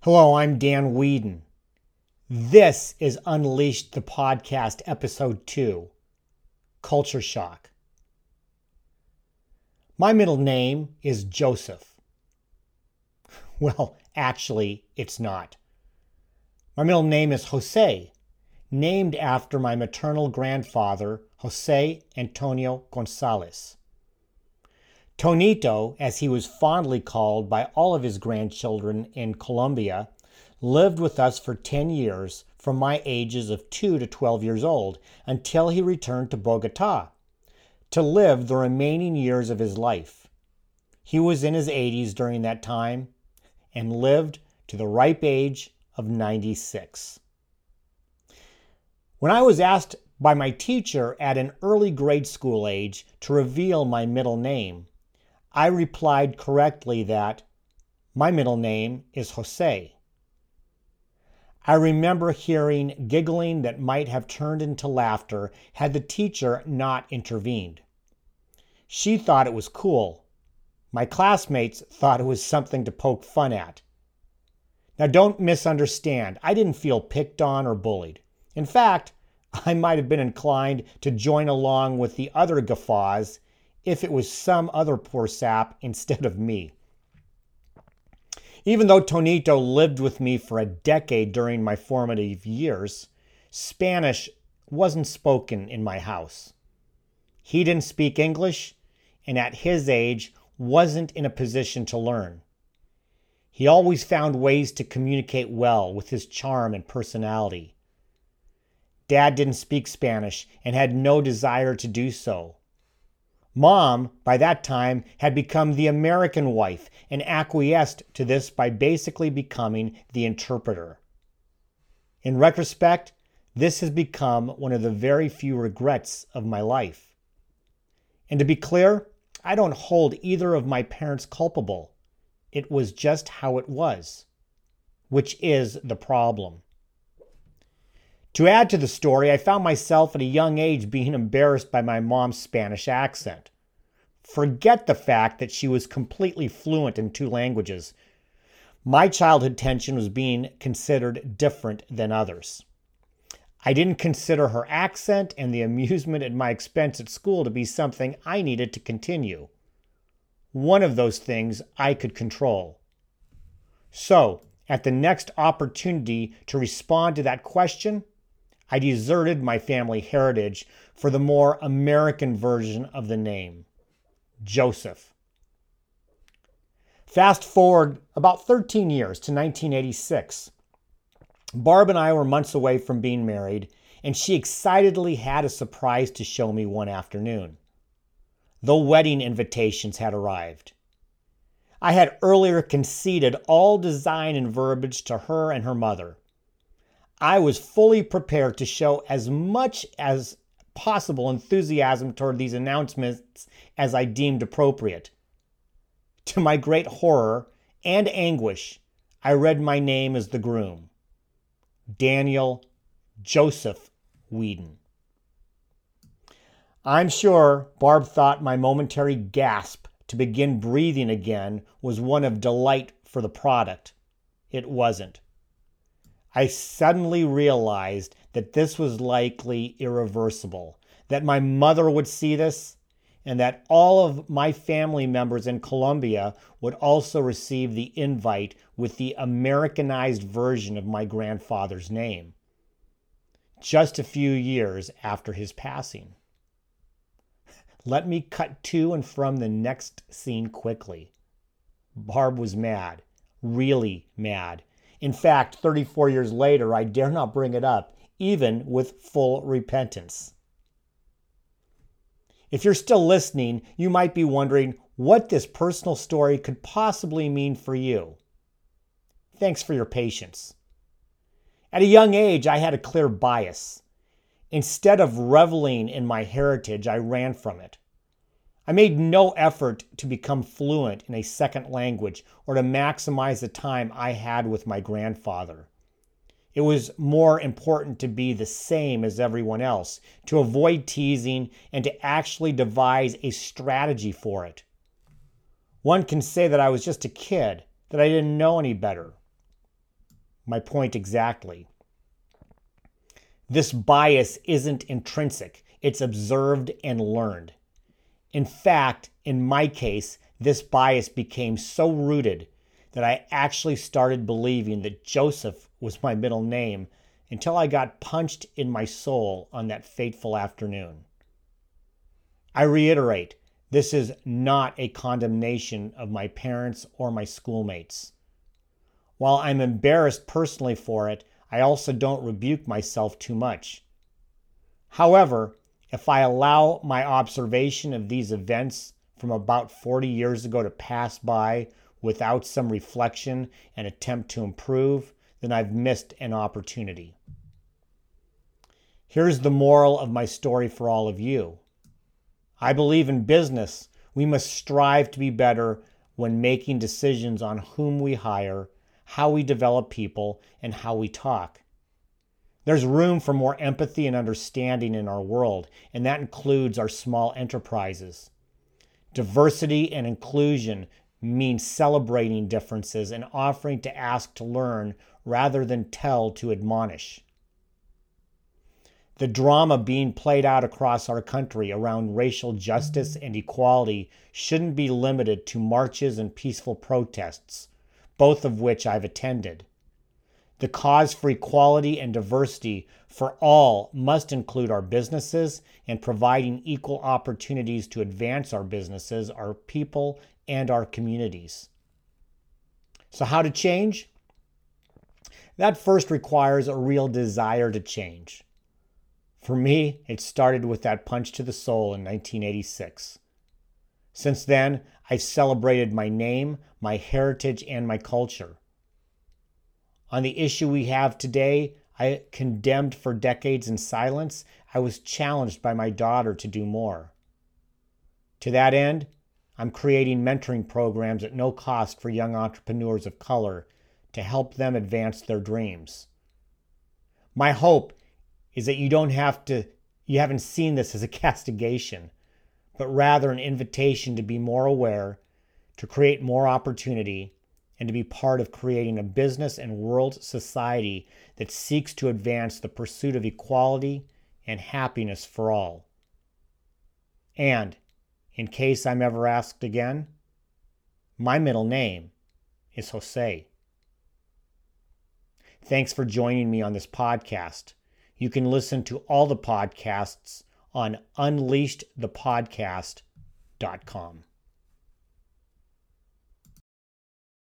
Hello, I'm Dan Whedon. This is Unleashed the Podcast, Episode 2, Culture Shock. My middle name is Joseph. Well, actually, it's not. My middle name is Jose, named after my maternal grandfather, Jose Antonio Gonzalez. Tonito, as he was fondly called by all of his grandchildren in Colombia, lived with us for 10 years from my ages of 2 to 12 years old until he returned to Bogota to live the remaining years of his life. He was in his 80s during that time and lived to the ripe age of 96. When I was asked by my teacher at an early grade school age to reveal my middle name, I replied correctly that my middle name is Jose. I remember hearing giggling that might have turned into laughter had the teacher not intervened. She thought it was cool. My classmates thought it was something to poke fun at. Now don't misunderstand. I didn't feel picked on or bullied. In fact, I might have been inclined to join along with the other guffaws if it was some other poor sap instead of me. Even though Tonito lived with me for a decade during my formative years, Spanish wasn't spoken in my house. He didn't speak English, and at his age wasn't in a position to learn. He always found ways to communicate well with his charm and personality. Dad didn't speak Spanish and had no desire to do so. Mom, by that time, had become the American wife and acquiesced to this by basically becoming the interpreter. In retrospect, this has become one of the very few regrets of my life. And to be clear, I don't hold either of my parents culpable. It was just how it was, which is the problem. To add to the story, I found myself at a young age being embarrassed by my mom's Spanish accent. Forget the fact that she was completely fluent in 2 languages. My childhood tension was being considered different than others. I didn't consider her accent and the amusement at my expense at school to be something I needed to continue. One of those things I could control. So, at the next opportunity to respond to that question, I deserted my family heritage for the more American version of the name, Joseph. Fast forward about 13 years to 1986. Barb and I were months away from being married, and she excitedly had a surprise to show me one afternoon. The wedding invitations had arrived. I had earlier conceded all design and verbiage to her and her mother. I was fully prepared to show as much as possible enthusiasm toward these announcements as I deemed appropriate. To my great horror and anguish, I read my name as the groom, Daniel Joseph Whedon. I'm sure Barb thought my momentary gasp to begin breathing again was one of delight for the product. It wasn't. I suddenly realized that this was likely irreversible, that my mother would see this, and that all of my family members in Colombia would also receive the invite with the Americanized version of my grandfather's name, just a few years after his passing. Let me cut to and from the next scene quickly. Barb was mad, really mad. In fact, 34 years later, I dare not bring it up, even with full repentance. If you're still listening, you might be wondering what this personal story could possibly mean for you. Thanks for your patience. At a young age, I had a clear bias. Instead of reveling in my heritage, I ran from it. I made no effort to become fluent in a second language or to maximize the time I had with my grandfather. It was more important to be the same as everyone else, to avoid teasing, and to actually devise a strategy for it. One can say that I was just a kid, that I didn't know any better. my point exactly. This bias isn't intrinsic, it's observed and learned. In fact, in my case, this bias became so rooted that I actually started believing that Joseph was my middle name until I got punched in my soul on that fateful afternoon. I reiterate, this is not a condemnation of my parents or my schoolmates. While I'm embarrassed personally for it, I also don't rebuke myself too much. However, if I allow my observation of these events from about 40 years ago to pass by without some reflection and attempt to improve, then I've missed an opportunity. Here's the moral of my story for all of you. I believe in business, we must strive to be better when making decisions on whom we hire, how we develop people, and how we talk. There's room for more empathy and understanding in our world, and that includes our small enterprises. Diversity and inclusion means celebrating differences and offering to ask to learn rather than tell to admonish. The drama being played out across our country around racial justice and equality shouldn't be limited to marches and peaceful protests, both of which I've attended. The cause for equality and diversity for all must include our businesses and providing equal opportunities to advance our businesses, our people, and our communities. So how to change? That first requires a real desire to change. For me, it started with that punch to the soul in 1986. Since then, I've celebrated my name, my heritage, and my culture. On the issue we have today, I condemned for decades in silence. I was challenged by my daughter to do more. To that end, I'm creating mentoring programs at no cost for young entrepreneurs of color to help them advance their dreams. My hope is that you haven't seen this as a castigation, but rather an invitation to be more aware, to create more opportunity, and to be part of creating a business and world society that seeks to advance the pursuit of equality and happiness for all. And, in case I'm ever asked again, my middle name is Jose. Thanks for joining me on this podcast. You can listen to all the podcasts on unleashedthepodcast.com.